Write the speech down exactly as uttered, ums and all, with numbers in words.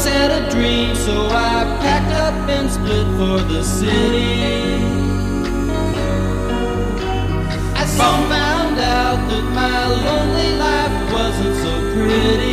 had a dream, so I packed up and split for the city. I soon found out that my lonely life wasn't so pretty.